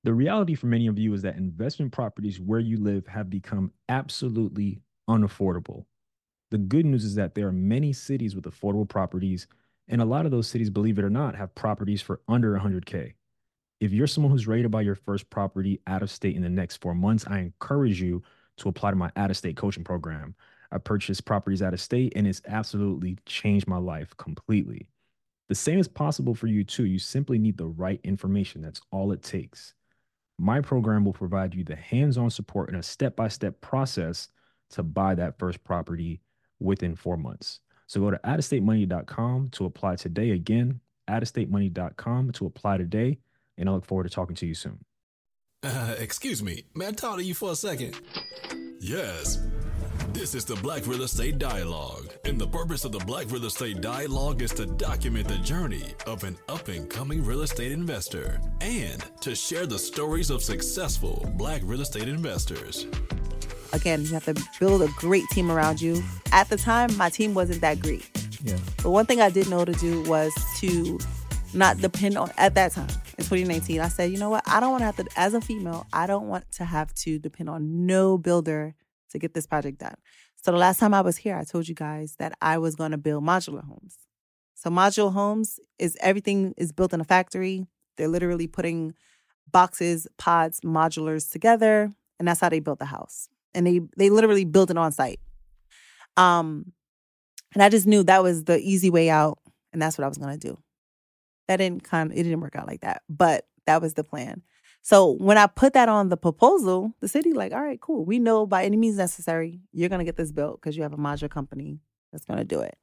The reality for many of you is that investment properties where you live have become absolutely unaffordable. The good news is that there are many cities with affordable properties, and a lot of those cities, believe it or not, have properties for under 100K. If you're someone who's ready to buy your first property out of state in the next 4 months, I encourage you to apply to my out of state coaching program. I purchased properties out of state and it's absolutely changed my life completely. The same is possible for you too. You simply need the right information. That's all it takes. My program will provide you the hands on support and a step by step process to buy that first property within 4 months. So go to outofstatemoney.com to apply today. Again, outofstatemoney.com to apply today. And I look forward to talking to you soon. Excuse me, may I talk to you for a second? Yes. This is the Black Real Estate Dialogue, and the purpose of the Black Real Estate Dialogue is to document the journey of an up-and-coming real estate investor and to share the stories of successful Black real estate investors. Again, you have to build a great team around you. At the time, my team wasn't that great. Yeah. But one thing I did know to do was to not depend on, at that time, in 2019, I said, you know what? I don't want to have to, as a female, I don't want to have to depend on no builder to get this project done. So the last time I was here, I told you guys that I was going to build modular homes. So modular homes is everything is built in a factory. They're literally putting boxes, pods, modulars together, and that's how they built the house. And they literally built it on site. And I just knew that was the easy way out, and that's what I was going to do. It didn't work out like that, but that was the plan. So when I put that on the proposal, the city like, all right, cool. We know by any means necessary, you're going to get this built because you have a modular company that's going to do it.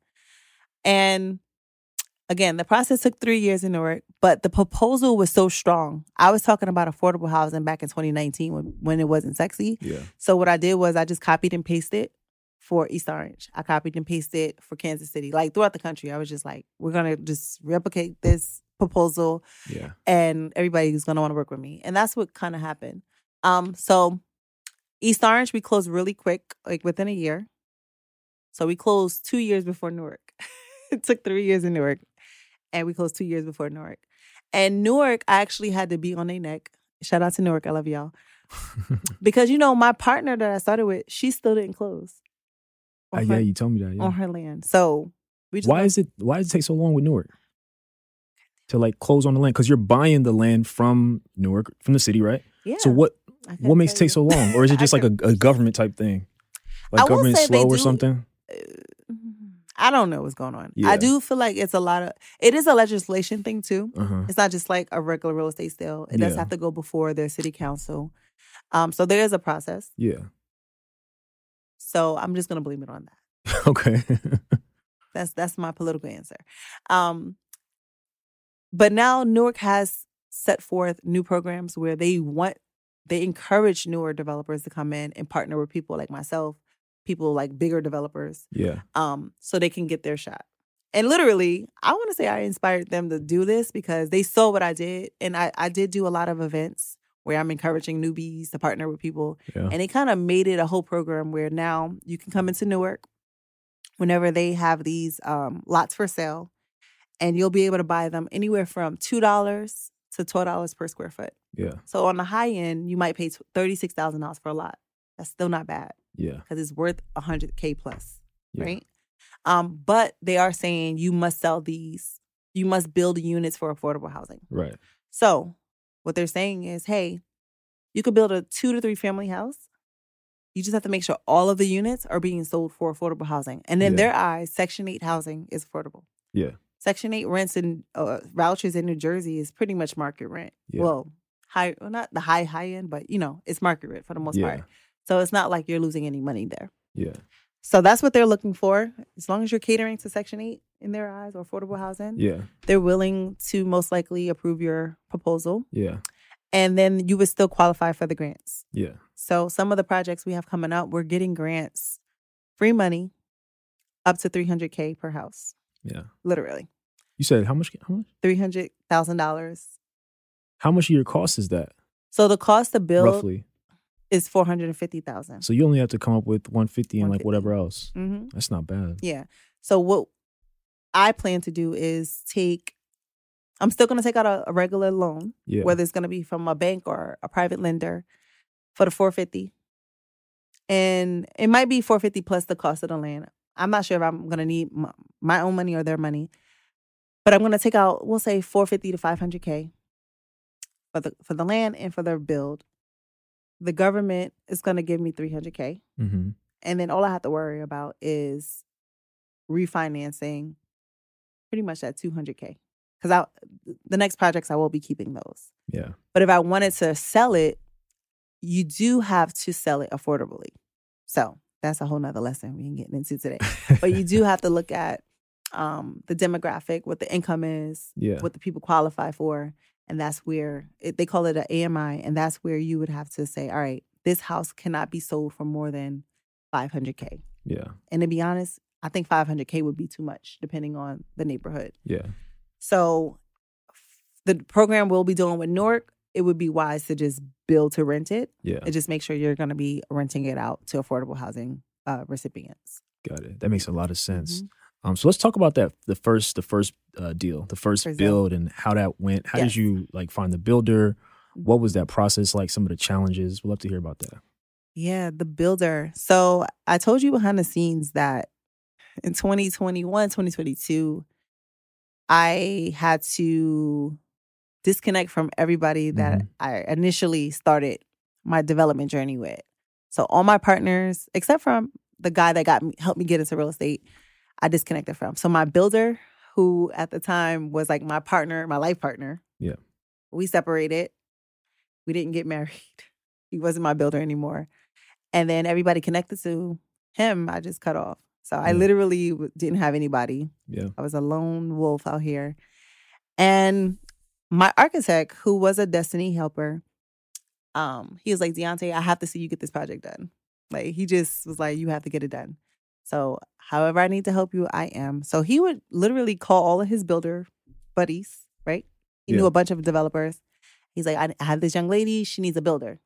And again, the process took 3 years in Newark, but the proposal was so strong. I was talking about affordable housing back in 2019 when it wasn't sexy. Yeah. So what I did was I just copied and pasted for East Orange. I copied and pasted for Kansas City. Like throughout the country, I was just like, we're going to just replicate this proposal. Yeah. And everybody's going to want to work with me. And that's what kind of happened. So East Orange, we closed really quick, like within a year. So we closed 2 years before Newark. It took 3 years in Newark. And we closed 2 years before Newark. And Newark, I actually had to be on their neck. Shout out to Newark. I love y'all. Because, my partner that I started with, she still didn't close. Yeah, you told me that. Yeah. On her land. So we just why does it take so long with Newark to like close on the land? Because you're buying the land from Newark, from the city, right? Yeah. So what makes it take so long? Or is it just like a government type thing? Like government slow or something? I don't know what's going on. Yeah. I do feel like it is a legislation thing too. Uh-huh. It's not just like a regular real estate sale. It does have to go before their city council. So there is a process. Yeah. So I'm just going to blame it on that. Okay. That's my political answer. But now Newark has set forth new programs where they encourage newer developers to come in and partner with people like myself, people like bigger developers. Yeah. So they can get their shot. And literally, I want to say I inspired them to do this because they saw what I did. And I did do a lot of events where I'm encouraging newbies to partner with people. Yeah. And it kind of made it a whole program where now you can come into Newark whenever they have these lots for sale, and you'll be able to buy them anywhere from $2 to $12 per square foot. Yeah. So on the high end, you might pay $36,000 for a lot. That's still not bad. Yeah. Because it's worth $100K plus, Yeah. right? But they are saying you must sell these. You must build units for affordable housing. Right. So what they're saying is, hey, you could build a 2 to 3 family house. You just have to make sure all of the units are being sold for affordable housing. And in their eyes, Section 8 housing is affordable. Yeah. Section 8 rents and vouchers in New Jersey is pretty much market rent. Yeah. Well, not the high end, but, it's market rent for the most part. So it's not like you're losing any money there. Yeah. So that's what they're looking for. As long as you're catering to Section 8 in their eyes or affordable housing, they're willing to most likely approve your proposal. Yeah. And then you would still qualify for the grants. Yeah. So some of the projects we have coming up, we're getting grants, free money, up to $300K per house. Yeah. Literally. You said how much? $300,000. How much of your cost is that? So the cost to build roughly is $450,000. So you only have to come up with 150 and 150. like whatever else. Mm-hmm. That's not bad. Yeah. So what I plan to do is take I'm still going to take out a regular loan, Yeah. whether it's going to be from a bank or a private lender for the $450. And it might be $450 plus the cost of the land. I'm not sure if I'm going to need my own money or their money. But I'm going to take out, we'll say $450 to $500K for the land and for the build. The government is going to give me $300K. Mm-hmm. And then all I have to worry about is refinancing pretty much that $200K. Because the next projects, I will be keeping those. Yeah. But if I wanted to sell it, you do have to sell it affordably. So that's a whole nother lesson we can get into today. But you do have to look at the demographic, what the income is, what the people qualify for. And that's where they call it an AMI. And that's where you would have to say, all right, this house cannot be sold for more than $500K. Yeah. And to be honest, I think $500K would be too much depending on the neighborhood. Yeah. So the program we'll be doing with Newark, it would be wise to just build to rent it. Yeah. And just make sure you're going to be renting it out to affordable housing recipients. Got it. That makes a lot of sense. Mm-hmm. So let's talk about that. The first deal, the first build, and how that went. How did you find the builder? What was that process like? Some of the challenges. We'd love to hear about that. Yeah, the builder. So I told you behind the scenes that in 2021, 2022, I had to disconnect from everybody that I initially started my development journey with. So all my partners, except for the guy that helped me get into real estate, I disconnected from. So my builder, who at the time was like my partner, my life partner. Yeah. We separated. We didn't get married. He wasn't my builder anymore. And then everybody connected to him, I just cut off. So I literally didn't have anybody. Yeah. I was a lone wolf out here. And my architect, who was a Destiny helper, he was like, Deontay, I have to see you get this project done. Like, he just was like, you have to get it done. So however I need to help you, I am. So he would literally call all of his builder buddies, right? He knew a bunch of developers. He's like, I have this young lady. She needs a builder.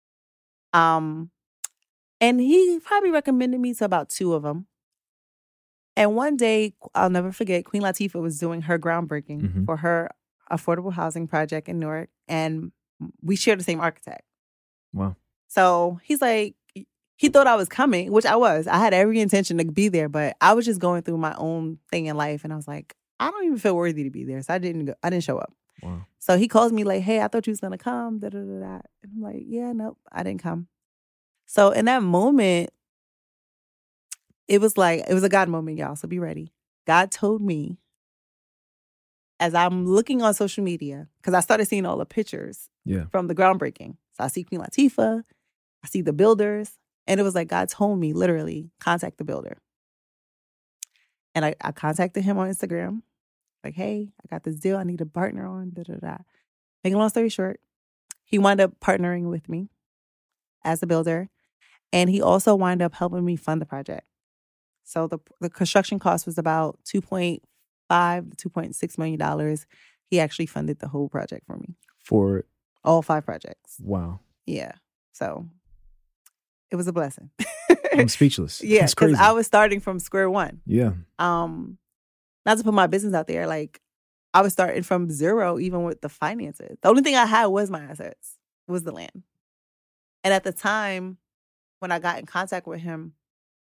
And he probably recommended me to about 2 of them. And one day, I'll never forget, Queen Latifah was doing her groundbreaking for her affordable housing project in Newark. And we shared the same architect. Wow. So he's like, he thought I was coming, which I was. I had every intention to be there, but I was just going through my own thing in life. And I was like, I don't even feel worthy to be there. So I didn't show up. Wow. So he calls me like, hey, I thought you was going to come. Da, da, da, da. And I'm like, yeah, nope, I didn't come. So in that moment, it was a God moment, y'all. So be ready. God told me, as I'm looking on social media, because I started seeing all the pictures from the groundbreaking. So I see Queen Latifah, I see the builders, and it was like God told me, literally, contact the builder. And I contacted him on Instagram. Like, hey, I got this deal I need a partner on, da, da, da. Making a long story short, he wound up partnering with me as a builder. And he also wound up helping me fund the project. So the construction cost was about $2.5 to $2.6 million. He actually funded the whole project for me. For all 5 projects. Wow. Yeah. So it was a blessing. I'm speechless. Yeah, because I was starting from square one. Yeah. Not to put my business out there, like I was starting from zero, even with the finances. The only thing I had was my assets, was the land. And at the time, when I got in contact with him,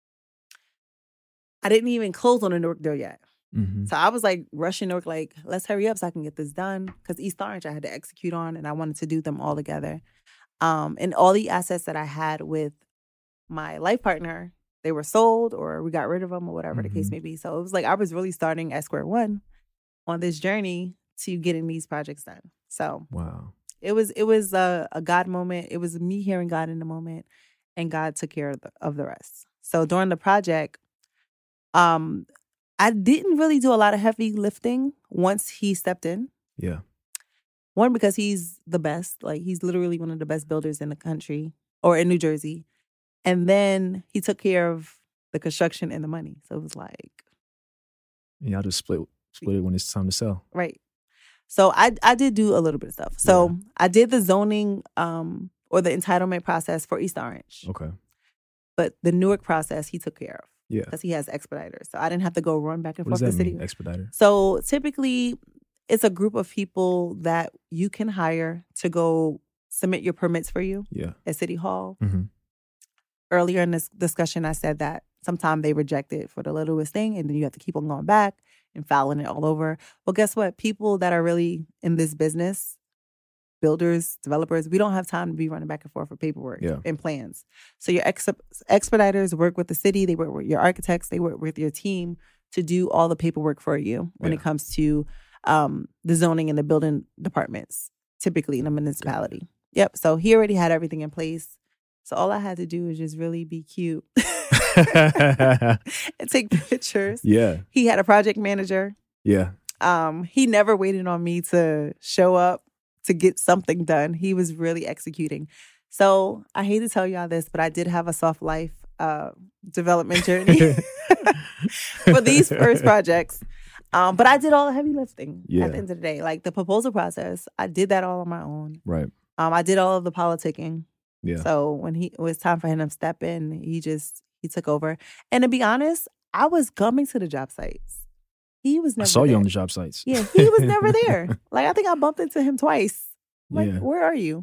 I didn't even close on the Newark deal yet. So I was like rushing Newark, like, let's hurry up so I can get this done. Because East Orange I had to execute on, and I wanted to do them all together. And all the assets that I had with my life partner, they were sold or we got rid of them or whatever the case may be. So it was like I was really starting at square one on this journey to getting these projects done. So wow, it was a God moment. It was me hearing God in the moment, and God took care of the rest. So during the project, I didn't really do a lot of heavy lifting once he stepped in. Yeah. One, because he's the best. Like, he's literally one of the best builders in the country or in New Jersey. And then he took care of the construction and the money. So it was like... Yeah, I'll just split it when it's time to sell. Right. So I did do a little bit of stuff. So I did the zoning or the entitlement process for East Orange. Okay. But the Newark process, he took care of. Yeah. Because he has expediters. So I didn't have to go run back and forth to the the city. Mean, expediter? So typically, it's a group of people that you can hire to go submit your permits for you at City Hall. Mm-hmm. Earlier in this discussion, I said that sometimes they reject it for the littlest thing, and then you have to keep on going back and filing it all over. Well, guess what? People that are really in this business, builders, developers, we don't have time to be running back and forth for paperwork and plans. So your expediters work with the city. They work with your architects. They work with your team to do all the paperwork for you when it comes to the zoning and the building departments, typically in a municipality. Yep. So he already had everything in place. So all I had to do was just really be cute and take pictures. Yeah. He had a project manager. Yeah. He never waited on me to show up to get something done. He was really executing. So I hate to tell y'all this, but I did have a soft life development journey for these first projects. But I did all the heavy lifting at the end of the day. Like the proposal process, I did that all on my own. Right. I did all of the politicking. Yeah. So when it was time for him to step in, he took over. And to be honest, I was coming to the job sites. He was never I saw there. you on the job sites. Yeah, he was never there. Like, I think I bumped into him twice. Like, where are you?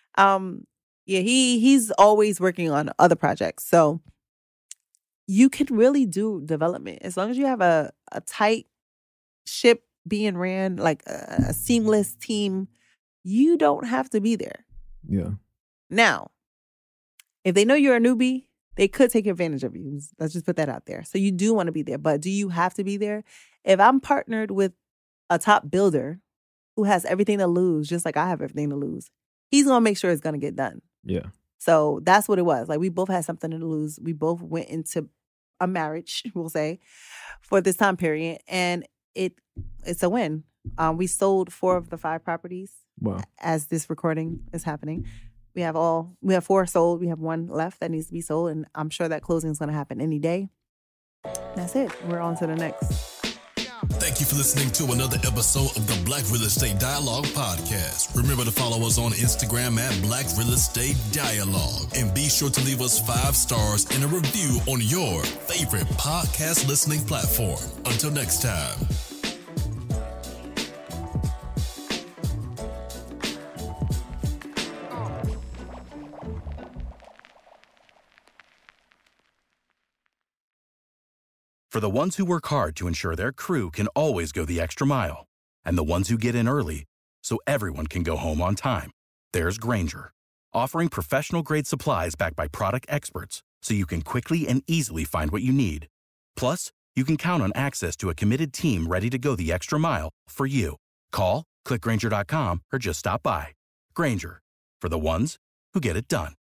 He's always working on other projects. So you can really do development as long as you have a tight ship being ran, like a seamless team. You don't have to be there. Yeah. Now, if they know you're a newbie, they could take advantage of you. Let's just put that out there. So you do want to be there, but do you have to be there? If I'm partnered with a top builder who has everything to lose, just like I have everything to lose, he's going to make sure it's going to get done. Yeah. So that's what it was. Like, we both had something to lose. We both went into a marriage, we'll say, for this time period. And it's a win. We sold 4 of the 5 properties. Wow. As this recording is happening. We have 4 sold. We have 1 left that needs to be sold. And I'm sure that closing is going to happen any day. That's it. We're on to the next. Thank you for listening to another episode of the Black Real Estate Dialogue podcast. Remember to follow us on Instagram at Black Real Estate Dialogue. And be sure to leave us 5 stars and a review on your favorite podcast listening platform. Until next time. For the ones who work hard to ensure their crew can always go the extra mile, and the ones who get in early so everyone can go home on time, there's Grainger, offering professional-grade supplies backed by product experts so you can quickly and easily find what you need. Plus, you can count on access to a committed team ready to go the extra mile for you. Call, click Grainger.com, or just stop by. Grainger, for the ones who get it done.